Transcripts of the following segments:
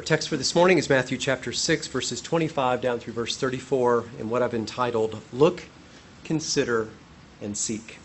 text for this morning is Matthew chapter 6, verses 25 down through verse 34, in what I've entitled, Look, Consider, and Seek.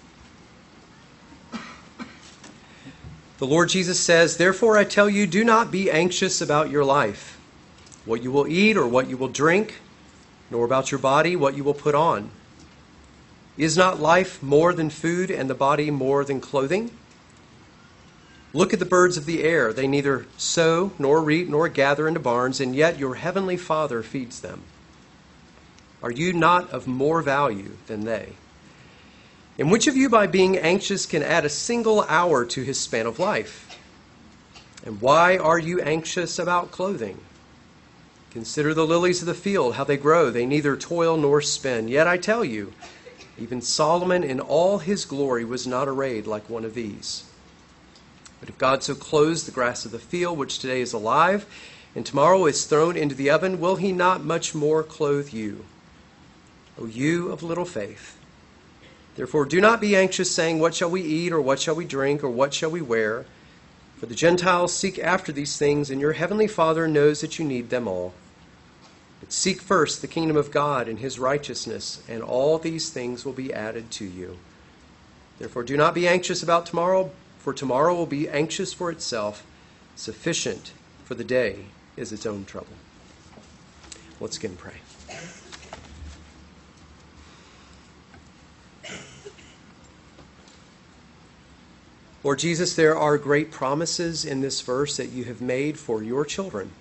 The Lord Jesus says, "Therefore I tell you, do not be anxious about your life, what you will eat or what you will drink, nor about your body, what you will put on. Is not life more than food, and the body more than clothing? Look at the birds of the air. They neither sow, nor reap, nor gather into barns, and yet your heavenly Father feeds them. Are you not of more value than they? And which of you, by being anxious, can add a single hour to his span of life? And why are you anxious about clothing? Consider the lilies of the field, how they grow. They neither toil nor spin. Yet I tell you, even Solomon in all his glory was not arrayed like one of these. But if God so clothes the grass of the field, which today is alive, and tomorrow is thrown into the oven, will he not much more clothe you, O you of little faith? Therefore do not be anxious, saying, what shall we eat, or what shall we drink, or what shall we wear? For the Gentiles seek after these things, and your heavenly Father knows that you need them all. But seek first the kingdom of God and his righteousness, and all these things will be added to you. Therefore do not be anxious about tomorrow, for tomorrow will be anxious for itself. Sufficient for the day is its own trouble." Let's again pray. Lord Jesus, there are great promises in this verse that you have made for your children.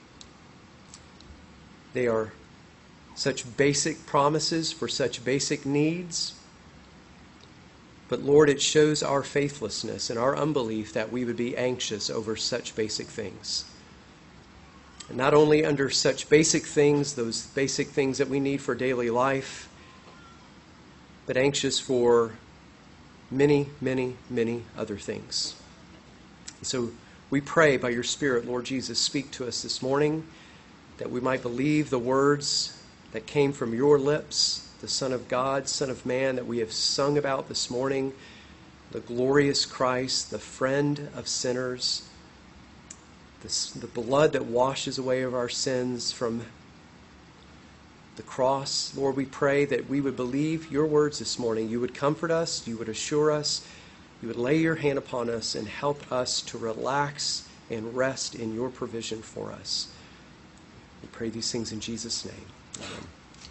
They are such basic promises for such basic needs. But Lord, it shows our faithlessness and our unbelief that we would be anxious over such basic things. And not only under such basic things, those basic things that we need for daily life, but anxious for many, many, many other things. And so we pray by your Spirit, Lord Jesus, speak to us this morning, that we might believe the words that came from your lips, the Son of God, Son of Man, that we have sung about this morning, the glorious Christ, the friend of sinners, the blood that washes away of our sins from the cross. Lord, we pray that we would believe your words this morning. You would comfort us, you would assure us, you would lay your hand upon us and help us to relax and rest in your provision for us. We pray these things in Jesus' name. Amen.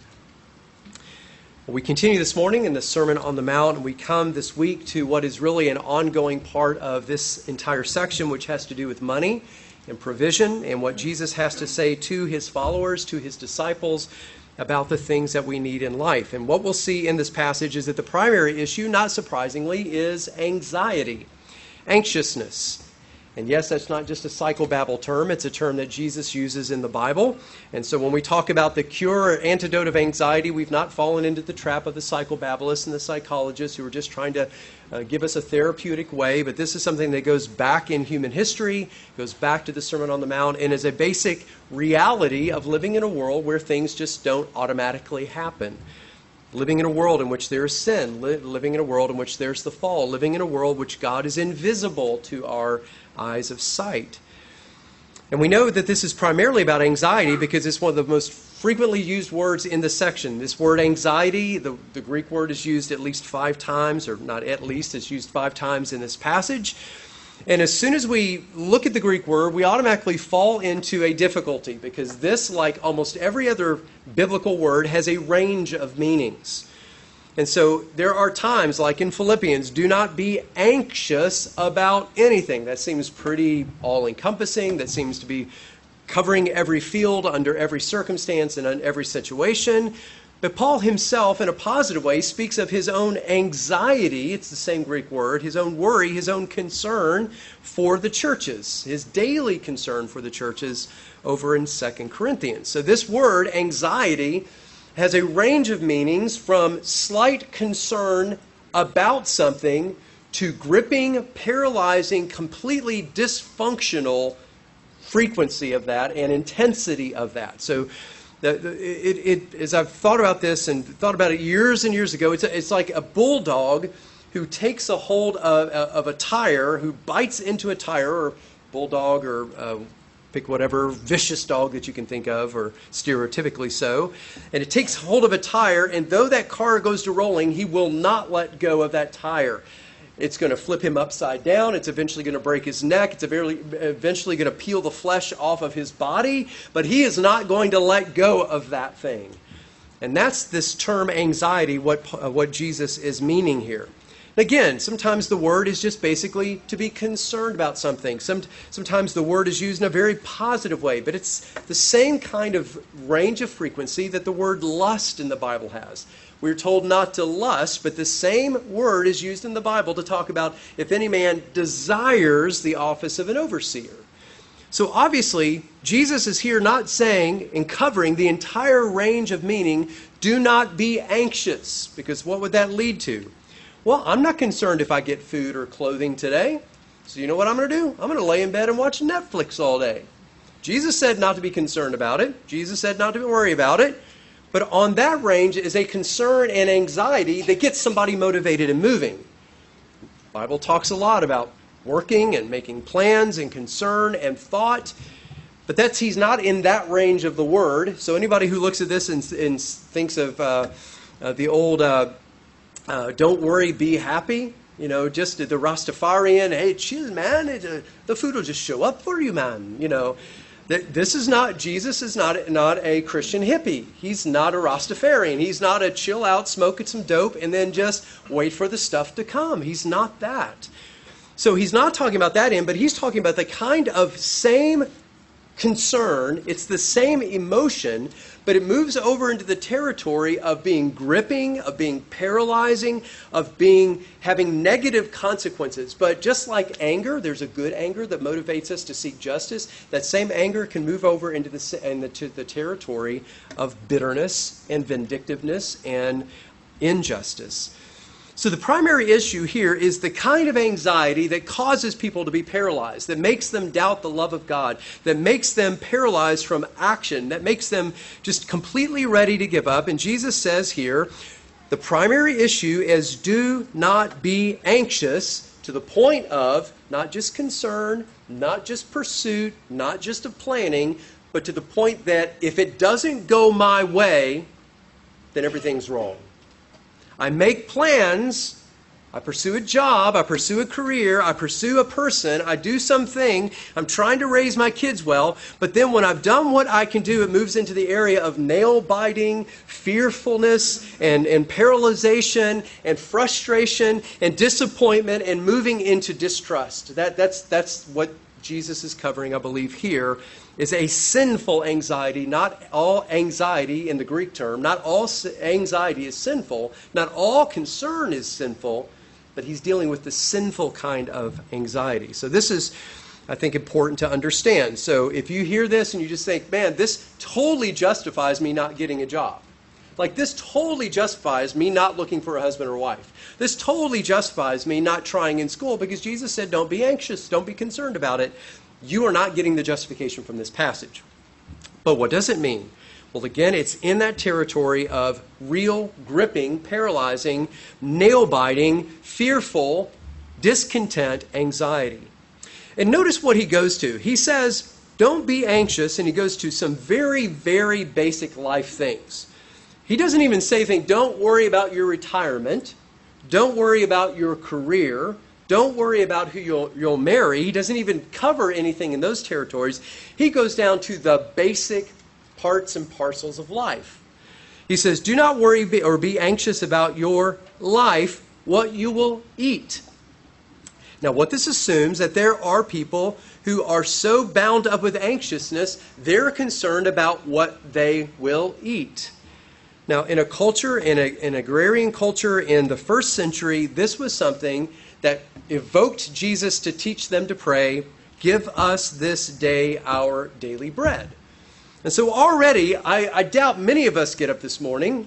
We continue this morning in the Sermon on the Mount, and we come this week to what is really an ongoing part of this entire section, which has to do with money and provision and what Jesus has to say to his followers, to his disciples, about the things that we need in life. And what we'll see in this passage is that the primary issue, not surprisingly, is anxiety, anxiousness. And yes, that's not just a psychobabble term. It's a term that Jesus uses in the Bible. And so when we talk about the cure or antidote of anxiety, we've not fallen into the trap of the psychobabblists and the psychologists who are just trying to give us a therapeutic way. But this is something that goes back in human history, goes back to the Sermon on the Mount, and is a basic reality of living in a world where things just don't automatically happen. Living in a world in which there is sin, living in a world in which there's the fall, living in a world which God is invisible to our eyes of sight. And we know that this is primarily about anxiety because it's one of the most frequently used words in the section. This word anxiety, the Greek word is used at least 5 times, or not at least, it's used 5 times in this passage. And as soon as we look at the Greek word, we automatically fall into a difficulty because this, like almost every other biblical word, has a range of meanings. And so there are times, like in Philippians, do not be anxious about anything. That seems pretty all-encompassing. That seems to be covering every field, under every circumstance, and in every situation. But Paul himself, in a positive way, speaks of his own anxiety, it's the same Greek word, his own worry, his own concern for the churches, his daily concern for the churches over in 2 Corinthians. So this word, anxiety, has a range of meanings from slight concern about something to gripping, paralyzing, completely dysfunctional frequency of that and intensity of that. So as I've thought about this and thought about it years and years ago, it's like a bulldog who takes a hold of a tire, who bites into a tire, or bulldog or Pick whatever vicious dog that you can think of, or stereotypically so. And it takes hold of a tire, and though that car goes to rolling, he will not let go of that tire. It's going to flip him upside down. It's eventually going to break his neck. It's eventually going to peel the flesh off of his body. But he is not going to let go of that thing. And that's this term anxiety, what Jesus is meaning here. Again, sometimes the word is just basically to be concerned about something. Sometimes the word is used in a very positive way, but it's the same kind of range of frequency that the word lust in the Bible has. We're told not to lust, but the same word is used in the Bible to talk about if any man desires the office of an overseer. So obviously, Jesus is here not saying and covering the entire range of meaning, do not be anxious, because what would that lead to? Well, I'm not concerned if I get food or clothing today. So you know what I'm going to do? I'm going to lay in bed and watch Netflix all day. Jesus said not to be concerned about it. Jesus said not to worry about it. But on that range is a concern and anxiety that gets somebody motivated and moving. The Bible talks a lot about working and making plans and concern and thought. But he's not in that range of the word. So anybody who looks at this and thinks of the old don't worry, be happy, just the Rastafarian, hey, chill, man, the food will just show up for you, man, This is not, Jesus is not a Christian hippie. He's not a Rastafarian. He's not a chill out, smoke some dope, and then just wait for the stuff to come. He's not that. So he's not talking about that but he's talking about the kind of same concern. It's the same emotion, but it moves over into the territory of being gripping, of being paralyzing, of having negative consequences. But just like anger, there's a good anger that motivates us to seek justice. That same anger can move over into the territory of bitterness and vindictiveness and injustice. So the primary issue here is the kind of anxiety that causes people to be paralyzed, that makes them doubt the love of God, that makes them paralyzed from action, that makes them just completely ready to give up. And Jesus says here, the primary issue is do not be anxious, to the point of not just concern, not just pursuit, not just of planning, but to the point that if it doesn't go my way, then everything's wrong. I make plans, I pursue a job, I pursue a career, I pursue a person, I do something, I'm trying to raise my kids well, but then when I've done what I can do, it moves into the area of nail-biting, fearfulness, and paralyzation, and frustration, and disappointment, and moving into distrust. That's what Jesus is covering, I believe, here, is a sinful anxiety. Not all anxiety in the Greek term, not all anxiety is sinful, not all concern is sinful, but he's dealing with the sinful kind of anxiety. So this is, I think, important to understand. So if you hear this and you just think, man, this totally justifies me not getting a job. Like, this totally justifies me not looking for a husband or wife. This totally justifies me not trying in school, because Jesus said, don't be anxious, don't be concerned about it. You are not getting the justification from this passage. But what does it mean? Well, again, it's in that territory of real, gripping, paralyzing, nail-biting, fearful, discontent, anxiety. And notice what he goes to. He says, don't be anxious, and he goes to some very, very basic life things. He doesn't even say, don't worry about your retirement. Don't worry about your career. Don't worry about who you'll marry. He doesn't even cover anything in those territories. He goes down to the basic parts and parcels of life. He says, do not worry or be anxious about your life, what you will eat. Now, what this assumes that there are people who are so bound up with anxiousness, they're concerned about what they will eat. Now, in a culture, in an agrarian culture in the first century, this was something that evoked Jesus to teach them to pray, give us this day our daily bread. And so already, I doubt many of us got up this morning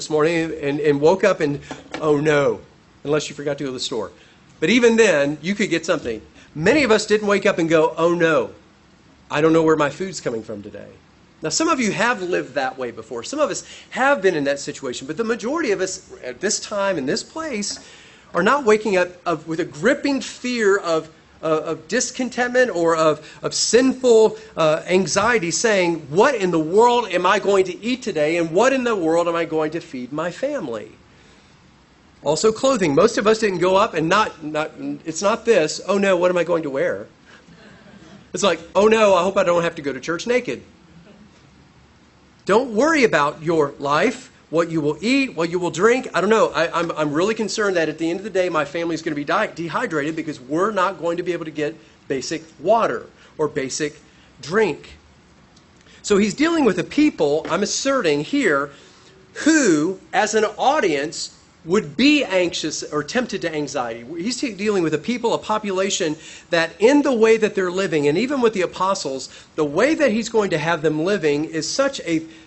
and woke up and, oh no, unless you forgot to go to the store. But even then, you could get something. Many of us didn't wake up and go, oh no, I don't know where my food's coming from today. Now, some of you have lived that way before. Some of us have been in that situation. But the majority of us at this time, in this place, are not waking up with a gripping fear of of discontentment or of sinful anxiety, saying, what in the world am I going to eat today, and what in the world am I going to feed my family? Also clothing. Most of us didn't go up and it's not this, oh no, what am I going to wear? It's like, oh no, I hope I don't have to go to church naked. Don't worry about your life, what you will eat, what you will drink. I don't know. I'm really concerned that at the end of the day, my family is going to be dehydrated because we're not going to be able to get basic water or basic drink. So he's dealing with a people, I'm asserting here, who, as an audience, would be anxious or tempted to anxiety. He's dealing with a people, a population that in the way that they're living, and even with the apostles, the way that he's going to have them living is such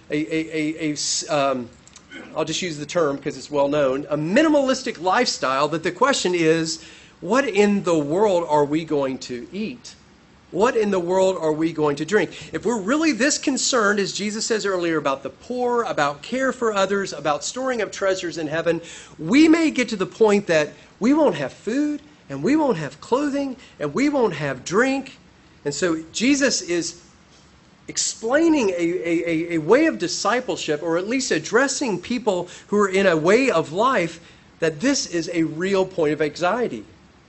I'll just use the term because it's well known, a minimalistic lifestyle that the question is, what in the world are we going to eat? What in the world are we going to drink? If we're really this concerned, as Jesus says earlier, about the poor, about care for others, about storing up treasures in heaven, we may get to the point that we won't have food, and we won't have clothing, and we won't have drink. And so Jesus is explaining a way of discipleship, or at least addressing people who are in a way of life, that this is a real point of anxiety.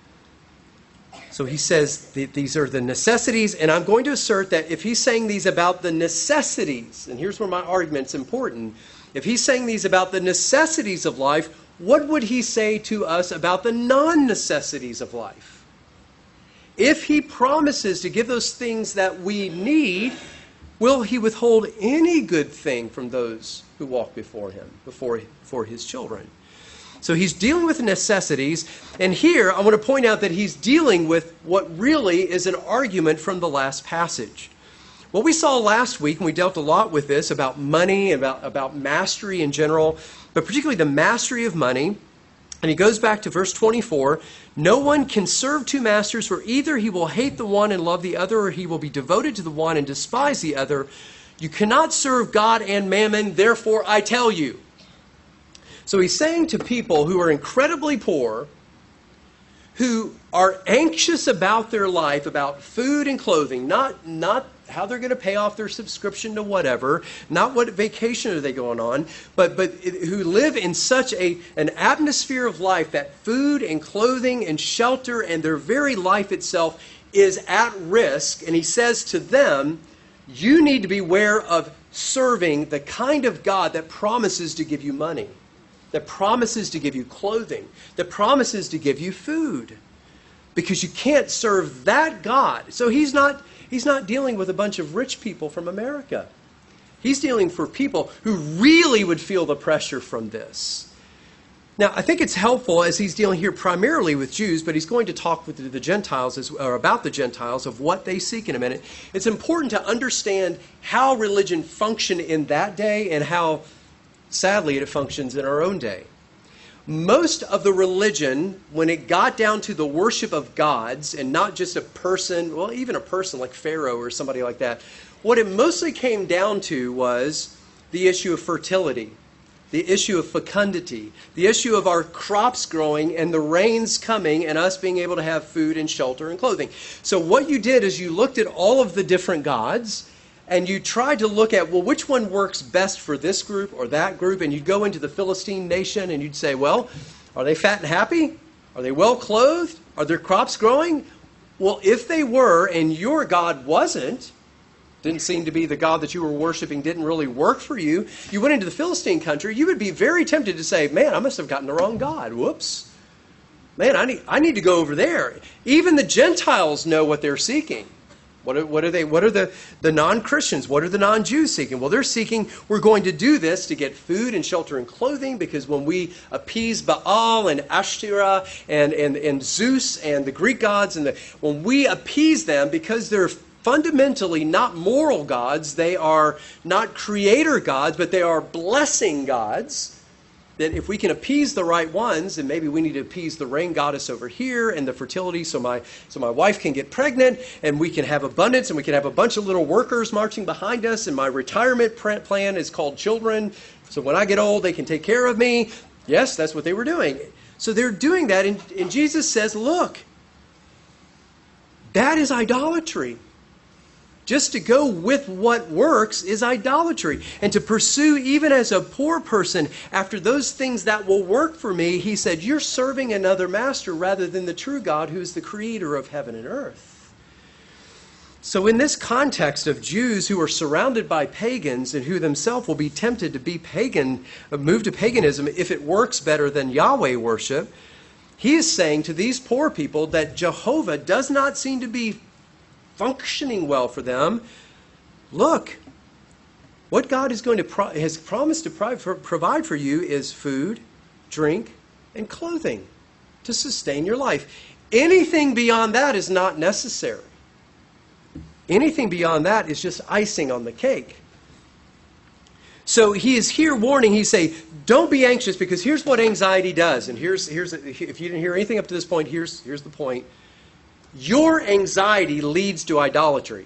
So he says these are the necessities, and I'm going to assert that if he's saying these about the necessities, and here's where my argument's important, if he's saying these about the necessities of life, what would he say to us about the non-necessities of life? If he promises to give those things that we need, will he withhold any good thing from those who walk before him, before his children? So he's dealing with necessities, and here I want to point out that he's dealing with what really is an argument from the last passage. What we saw last week, and we dealt a lot with this, about money, about mastery in general, but particularly the mastery of money, and he goes back to verse 24, no one can serve two masters, for either he will hate the one and love the other, or he will be devoted to the one and despise the other. You cannot serve God and mammon, therefore I tell you. So he's saying to people who are incredibly poor, who are anxious about their life, about food and clothing, not how they're going to pay off their subscription to whatever, not what vacation are they going on, but who live in such an atmosphere of life that food and clothing and shelter and their very life itself is at risk. And he says to them, you need to beware of serving the kind of God that promises to give you money, that promises to give you clothing, that promises to give you food. Because you can't serve that God. So he's not dealing with a bunch of rich people from America. He's dealing for people who really would feel the pressure from this. Now, I think it's helpful as he's dealing here primarily with Jews, but he's going to talk with the Gentiles, or about the Gentiles, of what they seek in a minute. It's important to understand how religion functioned in that day and how, sadly, it functions in our own day. Most of the religion, when it got down to the worship of gods and not just a person, well, even a person like Pharaoh or somebody like that, what it mostly came down to was the issue of fertility, the issue of fecundity, the issue of our crops growing and the rains coming and us being able to have food and shelter and clothing. So what you did is you looked at all of the different gods and you tried to look at, well, which one works best for this group or that group? And you'd go into the Philistine nation and you'd say, well, are they fat and happy? Are they well clothed? Are their crops growing? Well, if they were and your God didn't seem to be the God that you were worshiping, didn't really work for you, you went into the Philistine country, you would be very tempted to say, man, I must have gotten the wrong God. Whoops. Man, I need to go over there. Even the Gentiles know what they're seeking. What are they? What are the non-Christians? What are the non-Jews seeking? Well, they're seeking, we're going to do this to get food and shelter and clothing, because when we appease Baal and Ashtoreth and Zeus and the Greek gods, when we appease them, because they're fundamentally not moral gods, they are not creator gods, but they are blessing gods, that if we can appease the right ones, and maybe we need to appease the rain goddess over here and the fertility so my wife can get pregnant and we can have abundance and we can have a bunch of little workers marching behind us, and my retirement plan is called children, so when I get old they can take care of me. Yes, that's what they were doing. So they're doing that, and Jesus says, look, That is idolatry. Just to go with what works is idolatry. And to pursue, even as a poor person, after those things that will work for me, he said, you're serving another master rather than the true God who is the creator of heaven and earth. So in this context of Jews who are surrounded by pagans and who themselves will be tempted to be pagan, move to paganism if it works better than Yahweh worship, he is saying to these poor people that Jehovah does not seem to be functioning well for them. Look, what God is going to has promised to provide for you is food, drink, and clothing to sustain your life. Anything beyond that is not necessary. Anything beyond that is just icing on the cake. So he is here warning. He's saying, don't be anxious, because here's what anxiety does. And here's if you didn't hear anything up to this point, here's the point. Your anxiety leads to idolatry.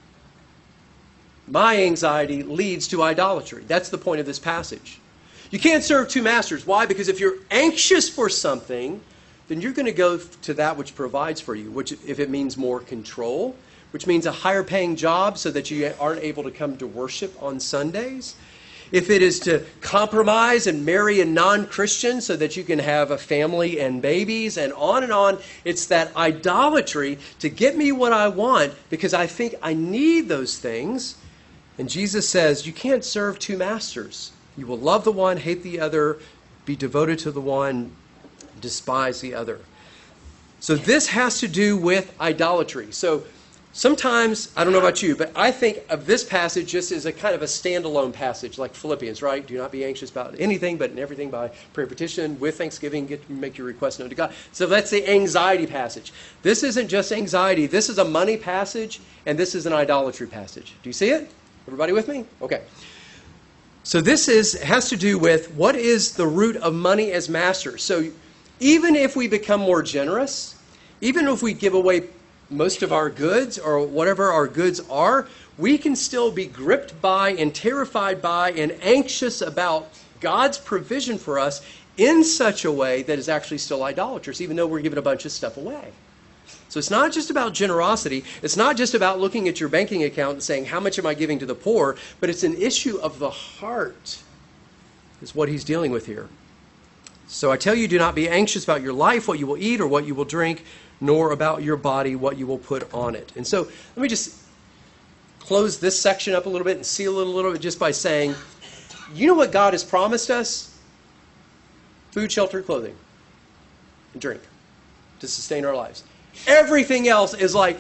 My anxiety leads to idolatry. That's the point of this passage. You can't serve two masters. Why? Because if you're anxious for something, then you're going to go to that which provides for you, which if it means more control, which means a higher paying job so that you aren't able to come to worship on Sundays. If it is to compromise and marry a non-Christian so that you can have a family and babies and on, it's that idolatry to get me what I want because I think I need those things. And Jesus says, you can't serve two masters. You will love the one, hate the other, be devoted to the one, despise the other. So this has to do with idolatry. So sometimes, I don't know about you, but I think of this passage just as a kind of a standalone passage, like Philippians, right? Do not be anxious about anything, but in everything by prayer petition, with thanksgiving, make your request known to God. So that's the anxiety passage. This isn't just anxiety. This is a money passage, and this is an idolatry passage. Do you see it? Everybody with me? Okay. So this has to do with what is the root of money as master. So even if we become more generous, even if we give away most of our goods or whatever our goods are, we can still be gripped by and terrified by and anxious about God's provision for us in such a way that is actually still idolatrous, even though we're giving a bunch of stuff away. So it's not just about generosity. It's not just about looking at your banking account and saying, how much am I giving to the poor? But it's an issue of the heart is what he's dealing with here. So I tell you, do not be anxious about your life, what you will eat or what you will drink, nor about your body, what you will put on it. And so let me just close this section up a little bit and seal it a little bit just by saying, you know what God has promised us? Food, shelter, clothing, and drink to sustain our lives. Everything else is like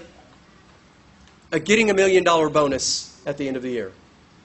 getting $1 million bonus at the end of the year.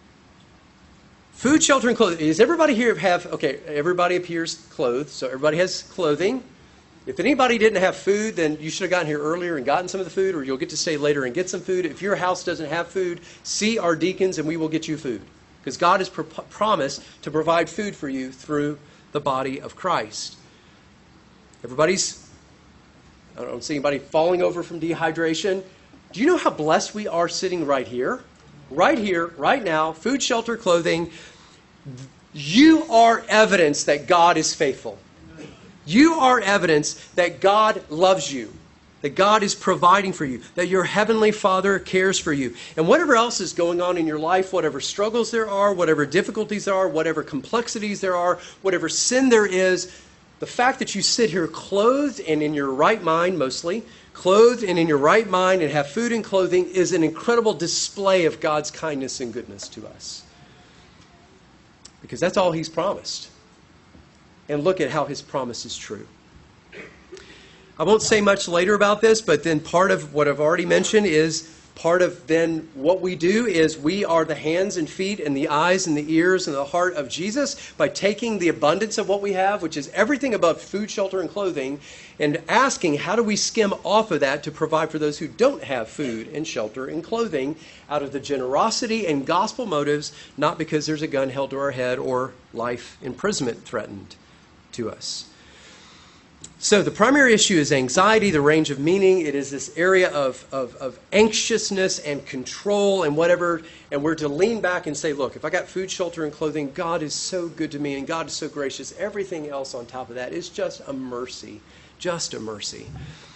Food, shelter, and clothing. Does everybody here everybody up here is clothed, so everybody has clothing. If anybody didn't have food, then you should have gotten here earlier and gotten some of the food, or you'll get to stay later and get some food. If your house doesn't have food, see our deacons and we will get you food. Because God has promised to provide food for you through the body of Christ. I don't see anybody falling over from dehydration. Do you know how blessed we are sitting right here? Right here, right now, food, shelter, clothing. You are evidence that God is faithful. You are evidence that God loves you, that God is providing for you, that your heavenly Father cares for you. And whatever else is going on in your life, whatever struggles there are, whatever difficulties there are, whatever complexities there are, whatever sin there is, the fact that you sit here clothed and in your right mind mostly, clothed and in your right mind and have food and clothing is an incredible display of God's kindness and goodness to us. Because that's all He's promised. And look at how His promise is true. I won't say much later about this, but then part of what I've already mentioned is part of then what we do is we are the hands and feet and the eyes and the ears and the heart of Jesus by taking the abundance of what we have, which is everything above food, shelter, and clothing, and asking how do we skim off of that to provide for those who don't have food and shelter and clothing out of the generosity and gospel motives, not because there's a gun held to our head or life imprisonment threatened to us. So the primary issue is anxiety, the range of meaning. It is this area of anxiousness and control and whatever. And we're to lean back and say, look, if I got food, shelter, and clothing, God is so good to me and God is so gracious. Everything else on top of that is just a mercy. Just a mercy.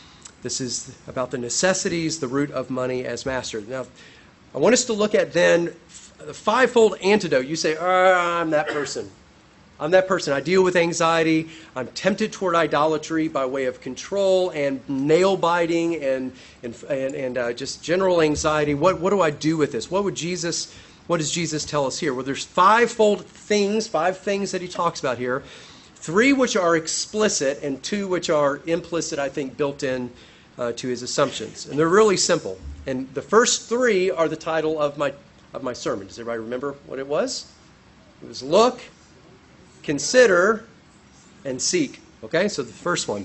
This is about the necessities, the root of money as master. Now, I want us to look at then the fivefold antidote. You say, I'm that person. I'm that person. I deal with anxiety. I'm tempted toward idolatry by way of control and nail biting and just general anxiety. What do I do with this? What does Jesus tell us here? Well, there's five things that he talks about here. 3 which are explicit and 2 which are implicit, I think, built in to his assumptions. And they're really simple. And the first 3 are the title of my sermon. Does everybody remember what it was? It was look, consider, and seek. Okay, so the first one.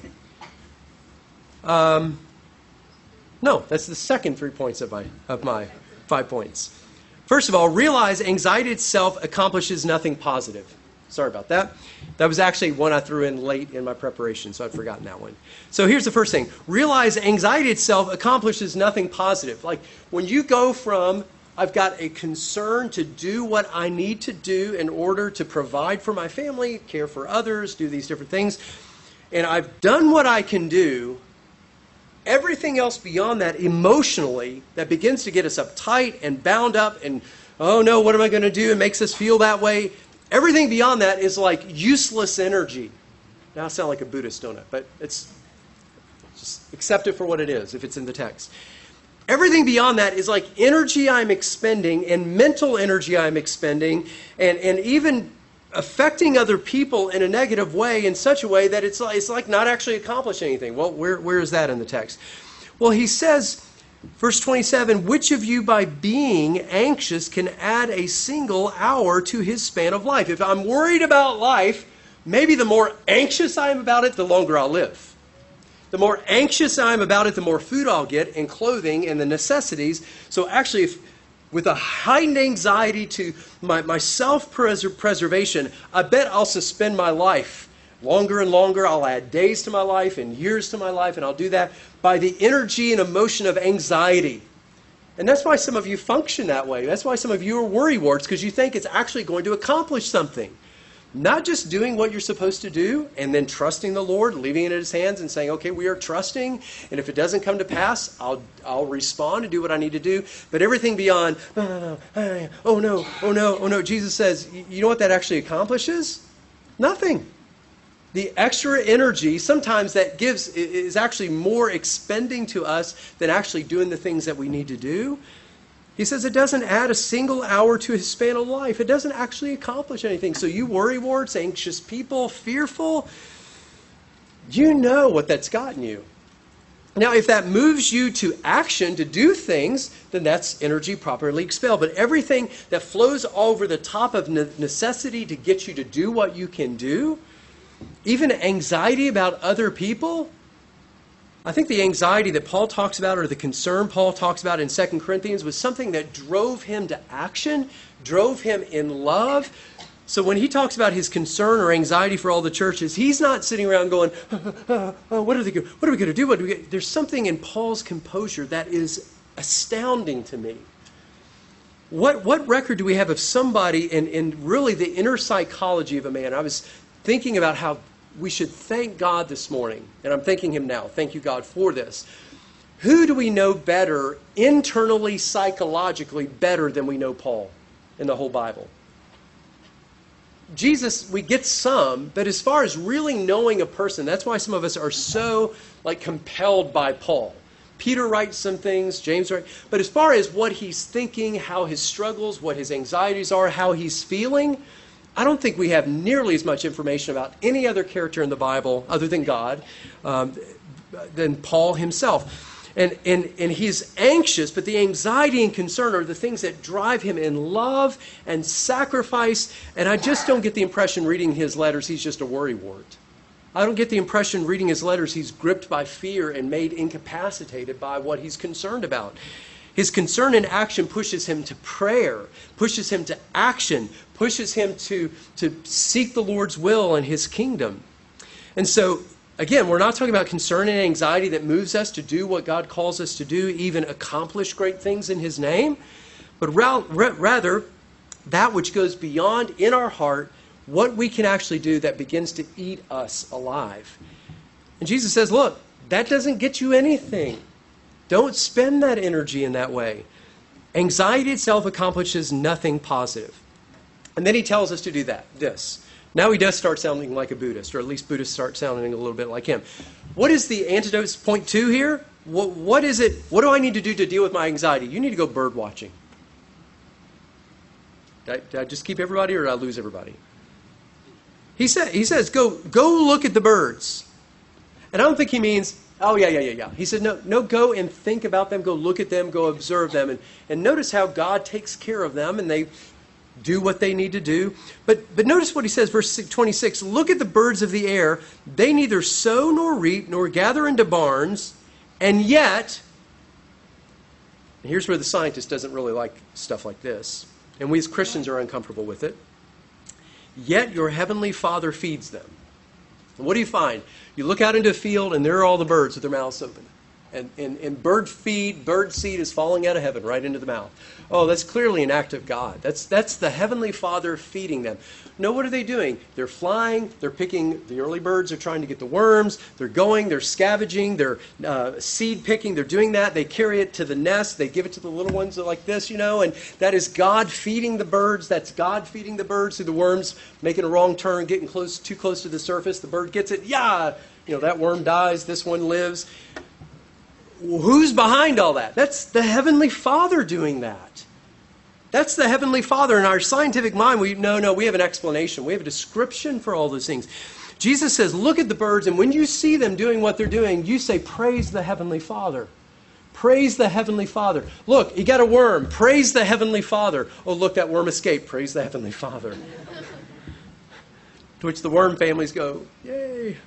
No, that's the second 3 points of my 5 points. First of all, realize anxiety itself accomplishes nothing positive. Sorry about that. That was actually one I threw in late in my preparation, so I'd forgotten that one. So here's the first thing. Realize anxiety itself accomplishes nothing positive. Like when you go from, I've got a concern to do what I need to do in order to provide for my family, care for others, do these different things, and I've done what I can do, everything else beyond that emotionally that begins to get us uptight and bound up and, oh no, what am I going to do? It makes us feel that way. Everything beyond that is like useless energy. Now I sound like a Buddhist, don't I? But it's just accept it for what it is if it's in the text. Everything beyond that is like energy I'm expending and mental energy I'm expending and even affecting other people in a negative way in such a way that it's like not actually accomplishing anything. Well, where is that in the text? Well, he says, verse 27, which of you by being anxious can add a single hour to his span of life? If I'm worried about life, maybe the more anxious I am about it, the longer I'll live. The more anxious I am about it, the more food I'll get and clothing and the necessities. So actually, with a heightened anxiety to my self-preservation, I bet I'll suspend my life longer and longer. I'll add days to my life and years to my life, and I'll do that by the energy and emotion of anxiety. And that's why some of you function that way. That's why some of you are worrywarts, because you think it's actually going to accomplish something. Not just doing what you're supposed to do and then trusting the Lord, leaving it in his hands and saying, okay, we are trusting, and if it doesn't come to pass, I'll respond and do what I need to do. But everything beyond, oh no. Jesus says, you know what that actually accomplishes? Nothing. The extra energy, sometimes that is actually more expending to us than actually doing the things that we need to do. He says it doesn't add a single hour to his span of life. It doesn't actually accomplish anything. So you worrywarts, anxious people, fearful, you know what that's gotten you. Now, if that moves you to action, to do things, then that's energy properly expelled. But everything that flows over the top of necessity to get you to do what you can do, even anxiety about other people, I think the anxiety that Paul talks about, or the concern Paul talks about in 2 Corinthians, was something that drove him to action, drove him in love. So when he talks about his concern or anxiety for all the churches, he's not sitting around going, what are we going to do? There's something in Paul's composure that is astounding to me. What record do we have of somebody in really the inner psychology of a man? I was thinking about how we should thank God this morning, and I'm thanking him now. Thank you, God, for this. Who do we know better, internally, psychologically, better than we know Paul in the whole Bible? Jesus, we get some, but as far as really knowing a person, that's why some of us are so compelled by Paul. Peter writes some things, James writes, but as far as what he's thinking, how his struggles, what his anxieties are, how he's feeling, I don't think we have nearly as much information about any other character in the Bible other than God than Paul himself. And he's anxious, but the anxiety and concern are the things that drive him in love and sacrifice. And I just don't get the impression reading his letters he's just a worrywart. I don't get the impression reading his letters he's gripped by fear and made incapacitated by what he's concerned about. His concern and action pushes him to prayer, pushes him to action, pushes him to seek the Lord's will and his kingdom. And so, again, we're not talking about concern and anxiety that moves us to do what God calls us to do, even accomplish great things in his name, but rather that which goes beyond in our heart, what we can actually do that begins to eat us alive. And Jesus says, look, That doesn't get you anything. Don't spend that energy in that way. Anxiety itself accomplishes nothing positive. And then he tells us to do this. Now he does start sounding like a Buddhist, or at least Buddhists start sounding a little bit like him. What is the antidote? Point 2 here? What is it? What do I need to do to deal with my anxiety? You need to go bird watching. Did I just keep everybody, or did I lose everybody? He says, go look at the birds. And I don't think he means, oh, yeah. He said, no, go and think about them, go look at them, go observe them, and notice how God takes care of them, and they do what they need to do. But notice what he says, verse 26, look at the birds of the air. They neither sow nor reap nor gather into barns, and yet, and here's where the scientist doesn't really like stuff like this, and we as Christians are uncomfortable with it, yet your heavenly Father feeds them. And what do you find? You look out into a field, and there are all the birds with their mouths open. And bird seed is falling out of heaven right into the mouth. Oh, that's clearly an act of God. That's the Heavenly Father feeding them. No, what are they doing? They're flying, they're picking, the early birds are trying to get the worms, they're scavenging, they're seed picking, they're doing that, they carry it to the nest, they give it to the little ones like this, and that is God feeding the birds, that's God feeding the birds through the worms, making a wrong turn, getting too close to the surface, the bird gets it, that worm dies, this one lives. Who's behind all that? That's the Heavenly Father doing that. That's the Heavenly Father. In our scientific mind, we have an explanation. We have a description for all those things. Jesus says, look at the birds, and when you see them doing what they're doing, you say, praise the Heavenly Father. Praise the Heavenly Father. Look, you got a worm. Praise the Heavenly Father. Oh, look, that worm escaped. Praise the Heavenly Father. To which the worm families go, yay.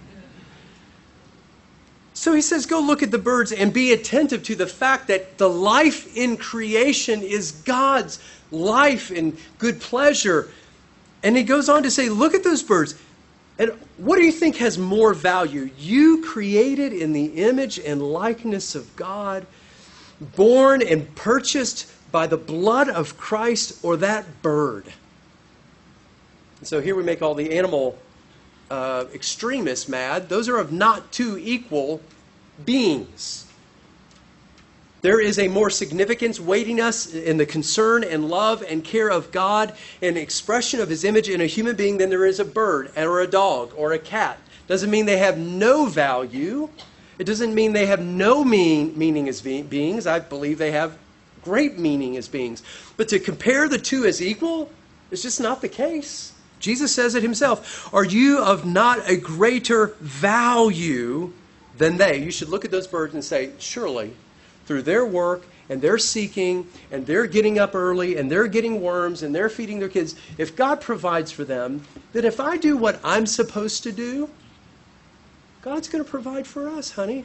So he says, go look at the birds and be attentive to the fact that the life in creation is God's life and good pleasure. And he goes on to say, look at those birds. And what do you think has more value? You created in the image and likeness of God, born and purchased by the blood of Christ, or that bird? And so here we make all the animal extremists mad. Those are of not two equal beings. There is a more significance weighting us in the concern and love and care of God and expression of His image in a human being than there is a bird or a dog or a cat. Doesn't mean they have no value. It doesn't mean they have no meaning as beings. I believe they have great meaning as beings. But to compare the two as equal is just not the case. Jesus says it himself. Are you of not a greater value than they? You should look at those birds and say, surely, through their work and their seeking and they're getting up early and they're getting worms and they're feeding their kids, if God provides for them, then if I do what I'm supposed to do, God's going to provide for us, honey.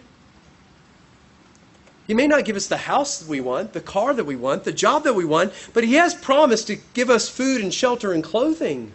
He may not give us the house that we want, the car that we want, the job that we want, but He has promised to give us food and shelter and clothing.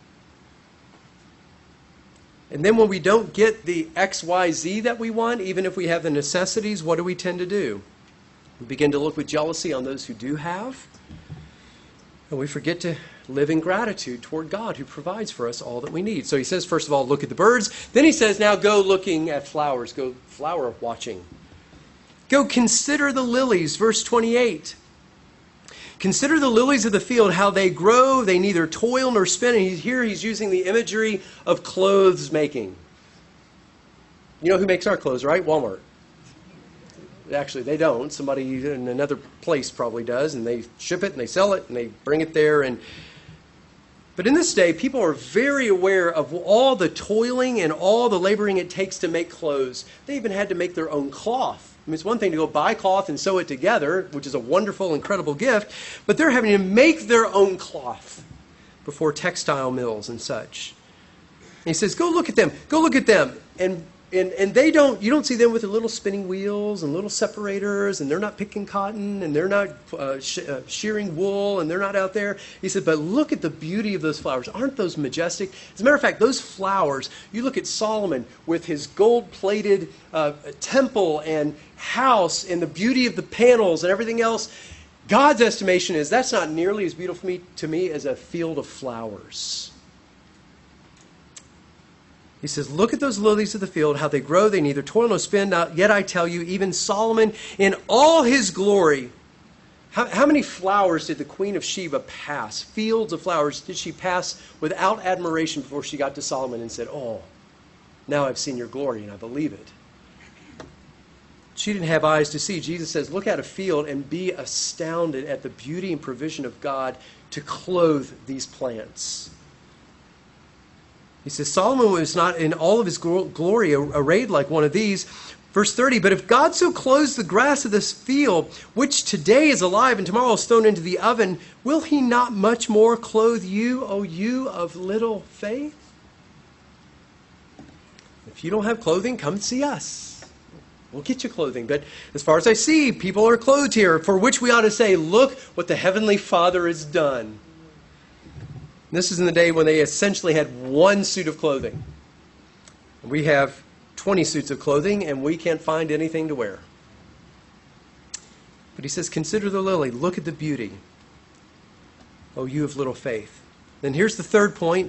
And then when we don't get the X, Y, Z that we want, even if we have the necessities, what do we tend to do? We begin to look with jealousy on those who do have. And we forget to live in gratitude toward God who provides for us all that we need. So he says, first of all, look at the birds. Then he says, now go looking at flowers. Go flower watching. Go consider the lilies, verse 28. Consider the lilies of the field, how they grow, they neither toil nor spin. And here he's using the imagery of clothes making. You know who makes our clothes, right? Walmart. Actually, they don't. Somebody in another place probably does, and they ship it and they sell it and they bring it there. But in this day, people are very aware of all the toiling and all the laboring it takes to make clothes. They even had to make their own cloth. I mean, it's one thing to go buy cloth and sew it together, which is a wonderful, incredible gift, but they're having to make their own cloth before textile mills and such. And he says, go look at them. Go look at them. And you don't see them with their little spinning wheels and little separators, and they're not picking cotton, and they're not shearing wool, and they're not out there. He said, but look at the beauty of those flowers. Aren't those majestic? As a matter of fact, those flowers, you look at Solomon with his gold-plated temple and house and the beauty of the panels and everything else. God's estimation is that's not nearly as beautiful to me as a field of flowers. He says, look at those lilies of the field, how they grow, they neither toil nor spin. Now, yet I tell you, even Solomon in all his glory, how many flowers did the Queen of Sheba pass? Fields of flowers did she pass without admiration before she got to Solomon and said, oh, now I've seen your glory and I believe it. She didn't have eyes to see. Jesus says, look at a field and be astounded at the beauty and provision of God to clothe these plants. He says, Solomon was not in all of his glory arrayed like one of these. Verse 30, but if God so clothes the grass of this field, which today is alive and tomorrow is thrown into the oven, will he not much more clothe you, O you of little faith? If you don't have clothing, come see us. We'll get you clothing. But as far as I see, people are clothed here, for which we ought to say, look what the Heavenly Father has done. This is in the day when they essentially had one suit of clothing. We have 20 suits of clothing, and we can't find anything to wear. But he says, consider the lily. Look at the beauty. Oh, you of little faith. Then here's the third point.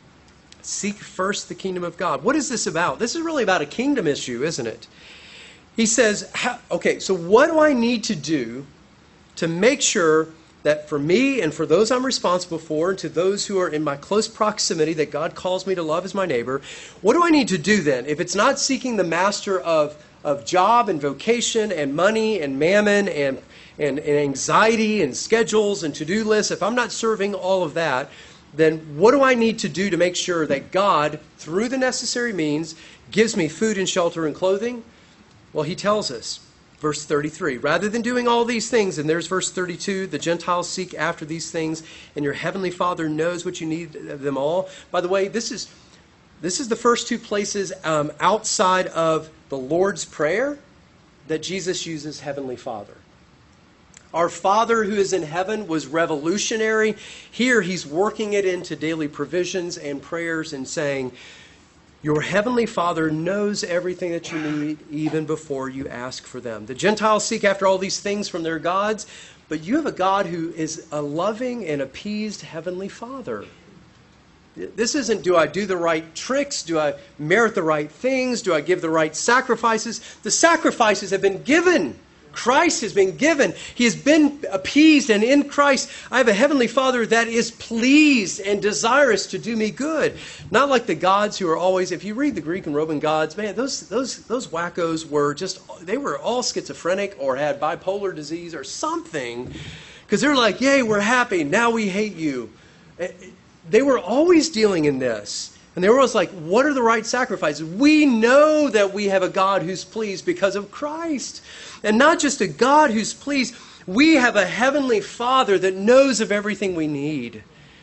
Seek first the kingdom of God. What is this about? This is really about a kingdom issue, isn't it? He says, okay, so what do I need to do to make sure that for me and for those I'm responsible for, and to those who are in my close proximity that God calls me to love as my neighbor, what do I need to do then? If it's not seeking the master of job and vocation and money and mammon and anxiety and schedules and to-do lists, if I'm not serving all of that, then what do I need to do to make sure that God, through the necessary means, gives me food and shelter and clothing? Well, he tells us. Verse 33, rather than doing all these things, and there's verse 32, the Gentiles seek after these things, and your heavenly Father knows what you need of them all. By the way, this is the first two places outside of the Lord's Prayer that Jesus uses Heavenly Father. Our Father who is in heaven was revolutionary. Here he's working it into daily provisions and prayers and saying, your heavenly Father knows everything that you need even before you ask for them. The Gentiles seek after all these things from their gods, but you have a God who is a loving and appeased heavenly Father. This isn't, do I do the right tricks? Do I merit the right things? Do I give the right sacrifices? The sacrifices have been given. Christ has been given. He has been appeased, and in Christ I have a heavenly Father that is pleased and desirous to do me good. Not like the gods who are always, if you read the Greek and Roman gods, man, those wackos were they were all schizophrenic or had bipolar disease or something, because they're like, yay, we're happy, now we hate you. They were always dealing in this. And they were always like, what are the right sacrifices? We know that we have a God who's pleased because of Christ. And not just a God who's pleased, we have a heavenly Father that knows of everything we need.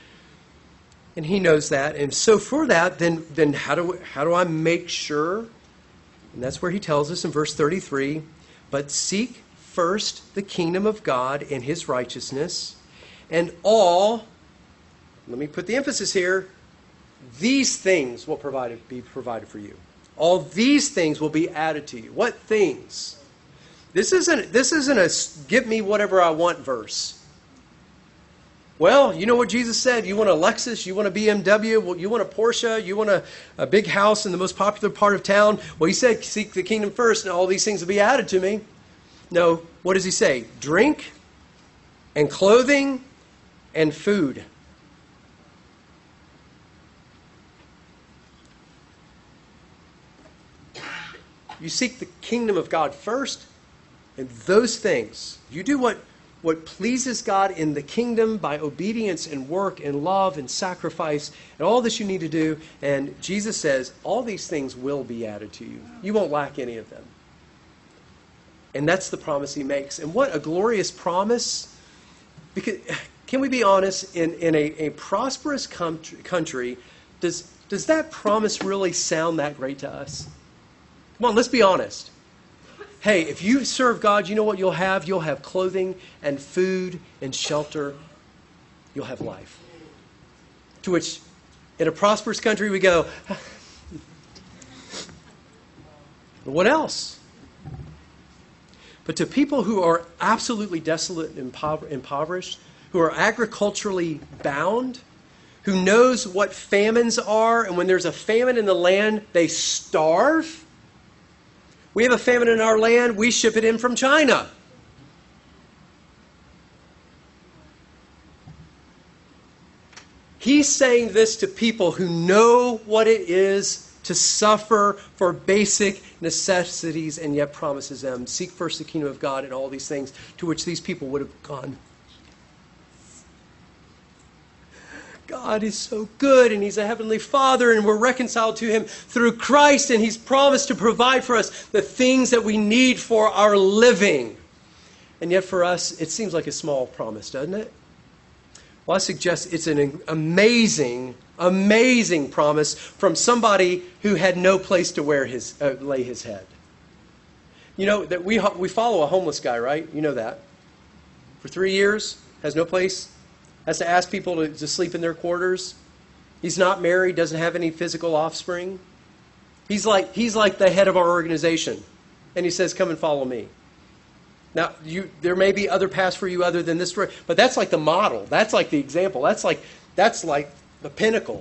And he knows that. And so for that, then how do I make sure? And that's where he tells us in verse 33, but seek first the kingdom of God and his righteousness, and all, let me put the emphasis here, these things will be provided for you. All these things will be added to you. What things? This isn't a give me whatever I want verse. Well, you know what Jesus said. You want a Lexus, you want a BMW, you want a Porsche, you want a big house in the most popular part of town. Well, he said, seek the kingdom first, and all these things will be added to me. No, what does he say? Drink and clothing and food. You seek the kingdom of God first, and those things, you do what pleases God in the kingdom by obedience and work and love and sacrifice and all this you need to do. And Jesus says, all these things will be added to you. You won't lack any of them. And that's the promise he makes. And what a glorious promise. Because, can we be honest, in a prosperous country, does that promise really sound that great to us? Come on, let's be honest. Hey, if you serve God, you know what you'll have? You'll have clothing and food and shelter. You'll have life. To which, in a prosperous country, we go, what else? But to people who are absolutely desolate and impoverished, who are agriculturally bound, who knows what famines are, and when there's a famine in the land, they starve. We have a famine in our land, we ship it in from China. He's saying this to people who know what it is to suffer for basic necessities, and yet promises them, seek first the kingdom of God and all these things, to which these people would have gone, God is so good, and He's a heavenly Father, and we're reconciled to Him through Christ, and He's promised to provide for us the things that we need for our living. And yet for us, it seems like a small promise, doesn't it? Well, I suggest it's an amazing, amazing promise from somebody who had no place to lay his head. You know that we follow a homeless guy, right? You know that. For 3 years, has no place, has to ask people to sleep in their quarters. He's not married, doesn't have any physical offspring. He's like the head of our organization. And he says, come and follow me. Now, there may be other paths for you other than this, but that's like the model. That's like the example. That's like the pinnacle.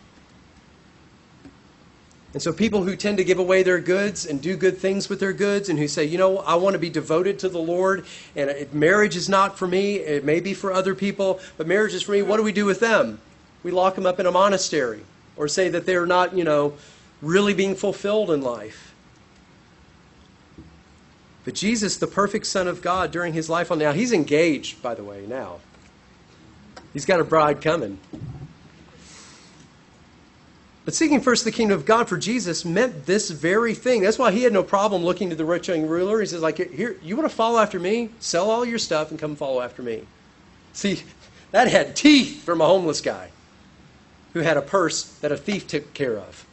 And so people who tend to give away their goods and do good things with their goods, and who say, you know, I want to be devoted to the Lord, and marriage is not for me. It may be for other people, but marriage is for me. What do we do with them? We lock them up in a monastery, or say that they're not, really being fulfilled in life. But Jesus, the perfect Son of God, during His life on now, He's engaged, by the way, now. He's got a bride coming. But seeking first the kingdom of God for Jesus meant this very thing. That's why He had no problem looking to the rich young ruler. He says, here, you want to follow after me? Sell all your stuff and come follow after me. See, that had teeth from a homeless guy who had a purse that a thief took care of.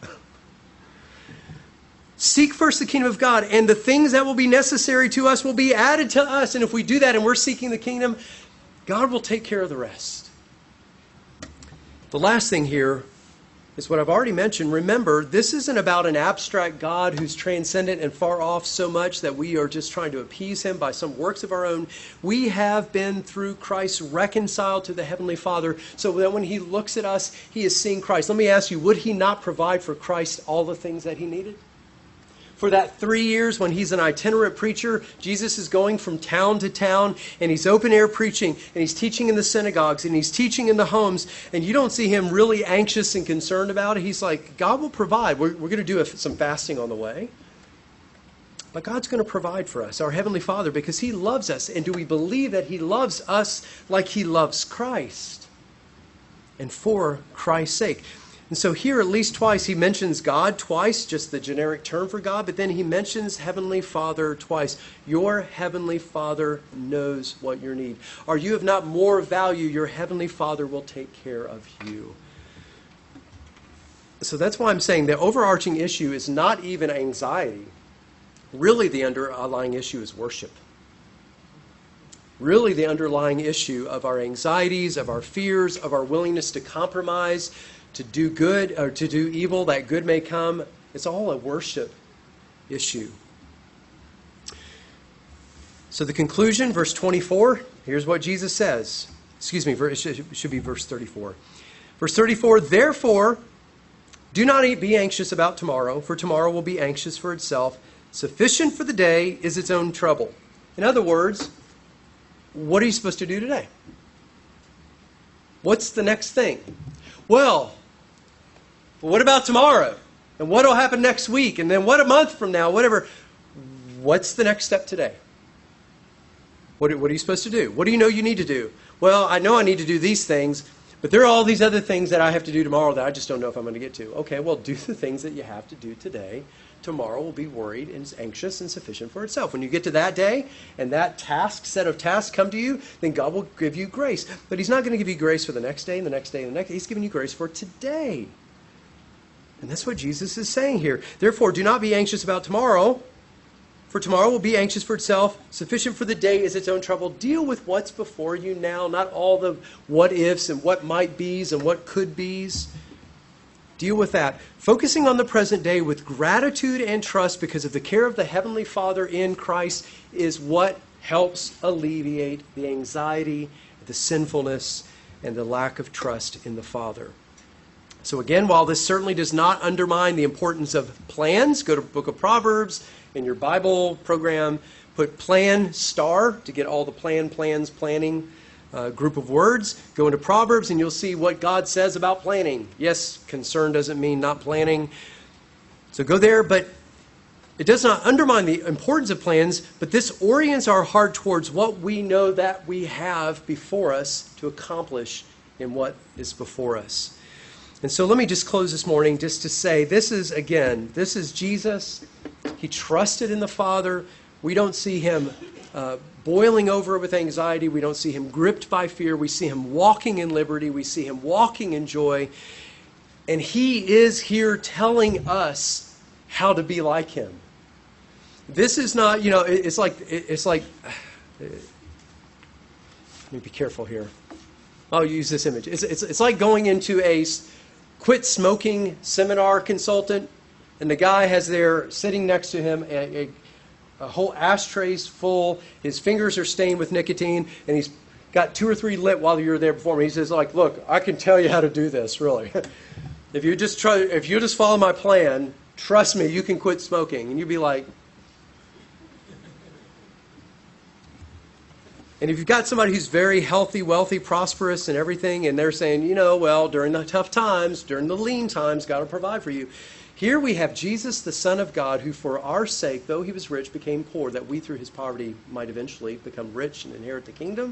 Seek first the kingdom of God, and the things that will be necessary to us will be added to us. And if we do that and we're seeking the kingdom, God will take care of the rest. The last thing here is what I've already mentioned. Remember, this isn't about an abstract God who's transcendent and far off so much that we are just trying to appease Him by some works of our own. We have been, through Christ, reconciled to the Heavenly Father, so that when He looks at us, He is seeing Christ. Let me ask you, would He not provide for Christ all the things that He needed? For that 3 years when He's an itinerant preacher, Jesus is going from town to town, and He's open air preaching, and He's teaching in the synagogues, and He's teaching in the homes, and you don't see Him really anxious and concerned about it. He's like, God will provide. We're going to do some fasting on the way. But God's going to provide for us, our Heavenly Father, because He loves us. And do we believe that He loves us like He loves Christ? And for Christ's sake. And so here, at least twice, He mentions God twice, just the generic term for God, but then He mentions Heavenly Father twice. Your Heavenly Father knows what you need. Or you have not more value, your Heavenly Father will take care of you. So that's why I'm saying the overarching issue is not even anxiety. Really, the underlying issue is worship. Really, the underlying issue of our anxieties, of our fears, of our willingness to compromise, to do good or to do evil, that good may come. It's all a worship issue. So the conclusion, verse 24, here's what Jesus says. It should be verse 34. Verse 34, therefore, do not be anxious about tomorrow, for tomorrow will be anxious for itself. Sufficient for the day is its own trouble. In other words, what are you supposed to do today? What's the next thing? Well, what about tomorrow? And what will happen next week? And then what a month from now? Whatever. What's the next step today? What are you supposed to do? What do you know you need to do? Well, I know I need to do these things, but there are all these other things that I have to do tomorrow that I just don't know if I'm going to get to. Okay, well, do the things that you have to do today. Tomorrow will be worried and anxious and sufficient for itself. When you get to that day and that set of tasks come to you, then God will give you grace. But He's not going to give you grace for the next day and the next day and the next day. He's giving you grace for today. And that's what Jesus is saying here. Therefore, do not be anxious about tomorrow, for tomorrow will be anxious for itself. Sufficient for the day is its own trouble. Deal with what's before you now, not all the what ifs and what might be's and what could be's. Deal with that. Focusing on the present day with gratitude and trust because of the care of the Heavenly Father in Christ is what helps alleviate the anxiety, the sinfulness, and the lack of trust in the Father. So again, while this certainly does not undermine the importance of plans, go to the book of Proverbs in your Bible program, put plan star to get all the planning group of words. Go into Proverbs and you'll see what God says about planning. Yes, concern doesn't mean not planning. So go there, but it does not undermine the importance of plans, but this orients our heart towards what we know that we have before us to accomplish in what is before us. And so let me just close this morning just to say, this is Jesus. He trusted in the Father. We don't see him boiling over with anxiety. We don't see him gripped by fear. We see him walking in liberty. We see him walking in joy. And he is here telling us how to be like him. This is not, it's like, let me be careful here. I'll use this image. It's like going into a quit smoking seminar consultant, and the guy has there sitting next to him a whole ashtrays full. His fingers are stained with nicotine, and he's got 2 or 3 lit while you're there before him. He says, look, I can tell you how to do this, really. If you just follow my plan, trust me, you can quit smoking. And you'd be like, and if you've got somebody who's very healthy, wealthy, prosperous, and everything, and they're saying, during the tough times, during the lean times, God will provide for you. Here we have Jesus, the Son of God, who for our sake, though he was rich, became poor, that we through his poverty might eventually become rich and inherit the kingdom.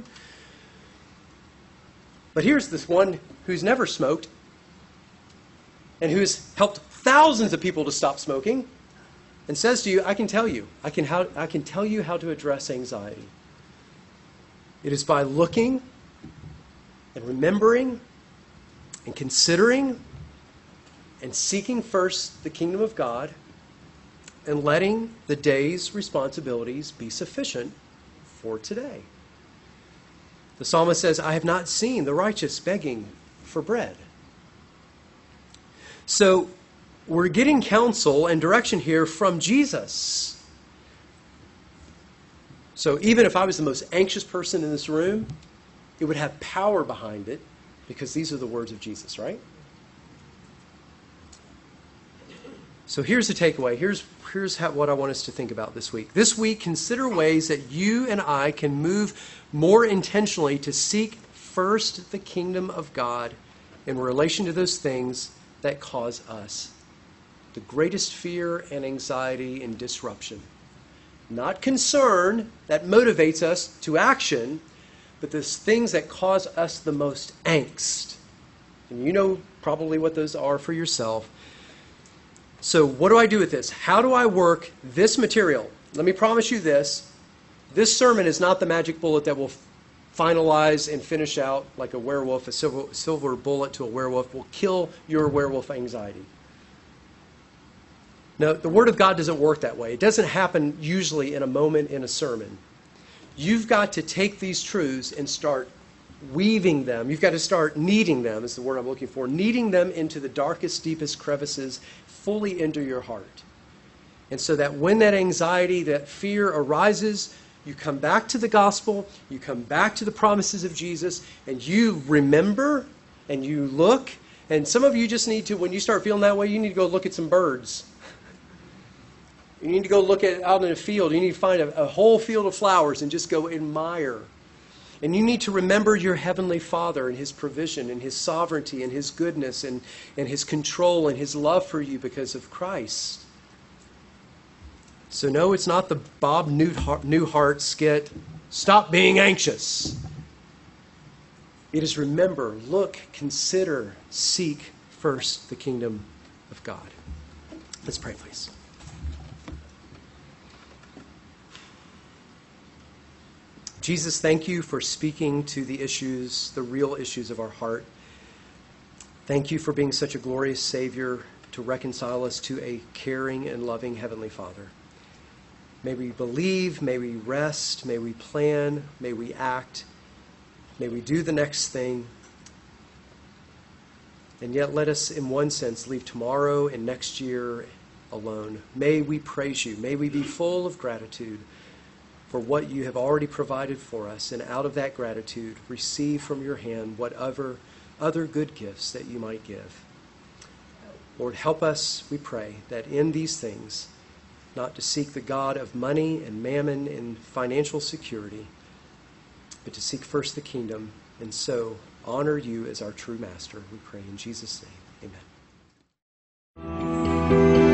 But here's this one who's never smoked and who's helped thousands of people to stop smoking and says to you, I can tell you how to address anxiety. It is by looking and remembering and considering and seeking first the kingdom of God and letting the day's responsibilities be sufficient for today. The psalmist says, I have not seen the righteous begging for bread. So we're getting counsel and direction here from Jesus. So even if I was the most anxious person in this room, it would have power behind it because these are the words of Jesus, right? So here's the takeaway. Here's what I want us to think about this week. This week, consider ways that you and I can move more intentionally to seek first the kingdom of God in relation to those things that cause us the greatest fear and anxiety and disruption. Not concern that motivates us to action, but those things that cause us the most angst. And you know probably what those are for yourself. So what do I do with this? How do I work this material? Let me promise you this. This sermon is not the magic bullet that will finalize and finish out like a werewolf. A silver bullet to a werewolf will kill your werewolf anxiety. No, the Word of God doesn't work that way. It doesn't happen usually in a moment in a sermon. You've got to take these truths and start weaving them. You've got to start kneading them, is the word I'm looking for, kneading them into the darkest, deepest crevices, fully into your heart. And so that when that anxiety, that fear arises, you come back to the gospel, you come back to the promises of Jesus, and you remember and you look. And some of you just need to, when you start feeling that way, you need to go look at some birds. You need to go look out in a field. You need to find a whole field of flowers and just go admire. And you need to remember your Heavenly Father and His provision and His sovereignty and His goodness and His control and His love for you because of Christ. So no, it's not the Bob Newhart skit, "Stop being anxious." It is remember, look, consider, seek first the kingdom of God. Let's pray, please. Jesus, thank you for speaking to the issues, the real issues of our heart. Thank you for being such a glorious Savior to reconcile us to a caring and loving Heavenly Father. May we believe, may we rest, may we plan, may we act, may we do the next thing. And yet let us, in one sense, leave tomorrow and next year alone. May we praise you. May we be full of gratitude for what you have already provided for us, and out of that gratitude, receive from your hand whatever other good gifts that you might give. Lord, help us, we pray, that in these things, not to seek the God of money and mammon and financial security, but to seek first the kingdom, and so honor you as our true master. We pray in Jesus' name. Amen.